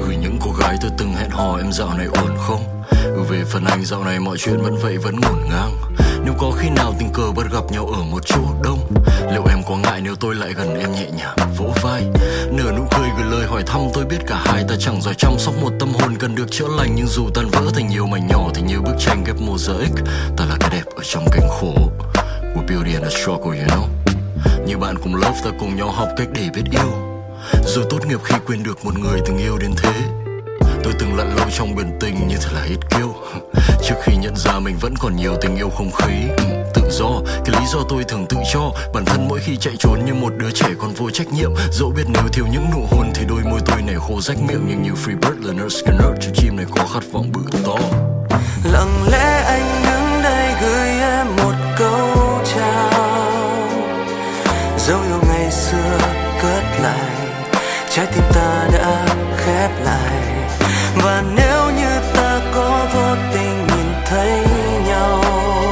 Gửi những cô gái tôi từng hẹn hò, em dạo này ổn không? Về phần anh dạo này mọi chuyện vẫn vậy, vẫn ngổn ngang. Nếu có khi nào tình cờ bắt gặp nhau ở một chỗ đông, liệu em có ngại nếu tôi lại gần em nhẹ nhàng vỗ vai, nở nụ cười gửi lời hỏi thăm? Tôi biết cả hai ta chẳng giỏi chăm sóc một tâm hồn cần được chữa lành, nhưng dù tan vỡ thành nhiều mảnh nhỏ thì như bức tranh ghép mosaic, ta là cái đẹp ở trong cảnh khổ. With beauty and a struggle, you know. Như bạn cùng lớp ta cùng nhau học cách để biết yêu, rồi tốt nghiệp khi quên được một người từng yêu đến thế. Tôi từng lặn lâu trong biển tình như thể là hết kiêu, trước khi nhận ra mình vẫn còn nhiều tình yêu không khí. Tự do, cái lý do tôi thường tự cho bản thân mỗi khi chạy trốn như một đứa trẻ còn vô trách nhiệm. Dẫu biết nếu thiếu những nụ hôn thì đôi môi tôi này khô rách miệng, nhưng như Freebird là nurse Skinner, chú chim này có khát vọng bự to. Lặng lẽ anh đứng đây gửi em một câu chào, dấu yêu ngày xưa cất lại, trái tim ta đã khép lại. Và nếu như ta có vô tình nhìn thấy nhau,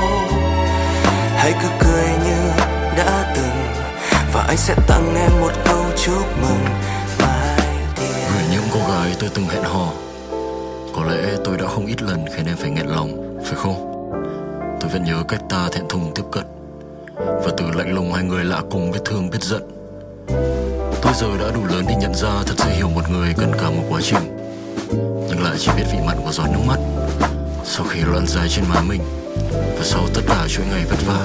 hãy cứ cười như đã từng, và anh sẽ tặng em một câu chúc mừng mai dear. Gửi những cô gái tôi từng hẹn hò, có lẽ tôi đã không ít lần khiến em phải nghẹn lòng, phải không? Tôi vẫn nhớ cách ta thẹn thùng tiếp cận, và từ lạnh lùng hai người lạ cùng biết thương biết giận. Tôi giờ đã đủ lớn để nhận ra thật sự hiểu một người cần cả một quá trình, nhưng lại chỉ biết vị mặn của giọt nước mắt sau khi loạn dài trên má mình, và sau tất cả chuỗi ngày vất vả.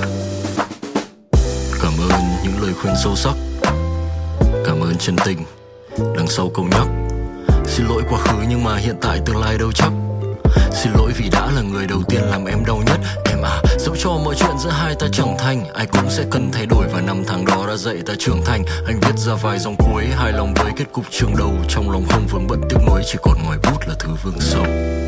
Cảm ơn những lời khuyên sâu sắc, cảm ơn chân tình đằng sau câu nhắc. Xin lỗi quá khứ nhưng mà hiện tại tương lai đâu chắc. Xin lỗi vì đã là người đầu tiên làm em đau nhất. Em à, dẫu cho mọi chuyện giữa hai ta chẳng thành, ai cũng sẽ cần thay đổi, và năm tháng đó đã dạy ta trưởng thành. Anh viết ra vài dòng cuối, hài lòng với kết cục chương đầu. Trong lòng không vướng bận tiếc nuối, chỉ còn ngoài bút là thứ vương sầu.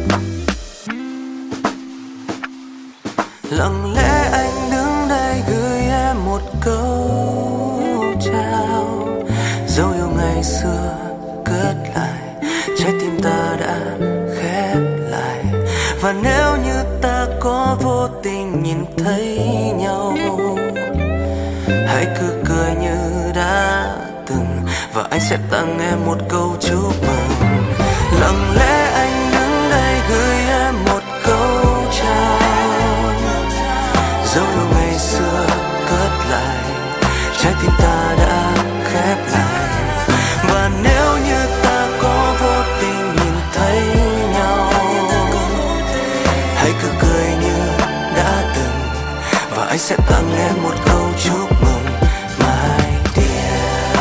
Lặng lẽ anh đứng đây gửi em một câu chào, dấu yêu ngày xưa cất lại, trái tim ta đã khép lại. Và nếu như ta có vô tình nhìn thấy nhau, hãy cứ cười như đã từng, và anh sẽ tặng em một câu chúc mừng. Lặng lẽ anh đứng đây gửi em một câu chào, dấu yêu ngày xưa cất lại, trái tim ta đã khép lại. Và nếu như ta có vô tình nhìn thấy nhau, hãy cứ cười như đã từng, và anh sẽ tặng em một câu chúc mừng my dear.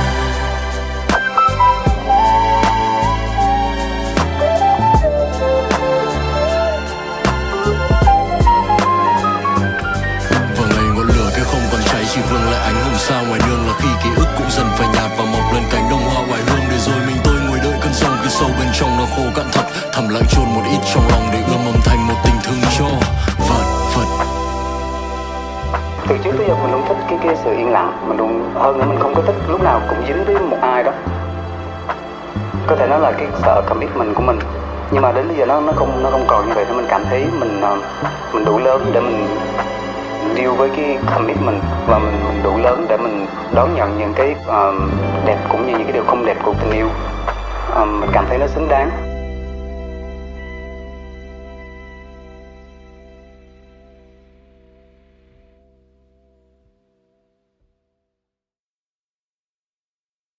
Và ngày ngọn lửa kia không còn cháy, chỉ vương lại ánh hồng sao ngoài đường, là khi ký ức cũng dần phai nhạt và mọc lên cánh đồng hoa hoài hương. Để rồi mình tôi ngồi đợi cơn giông khi sâu bên trong nó khô cạn thật, thầm lặng chôn một ít trong lòng để ươm mầm thành một tình thương cho vật vật. Từ trước tới giờ mình luôn thích cái sự yên lặng, mình luôn hơn nữa mình không có thích lúc nào cũng dính với một ai đó. Có thể nói là cái sợ commitment của mình, nhưng mà đến bây giờ nó không còn như vậy. Nên mình cảm thấy mình đủ lớn để mình deal với cái commitment, và mình đủ lớn để mình đón nhận những cái đẹp cũng như những cái điều không đẹp của tình yêu. Mình cảm thấy nó xứng đáng.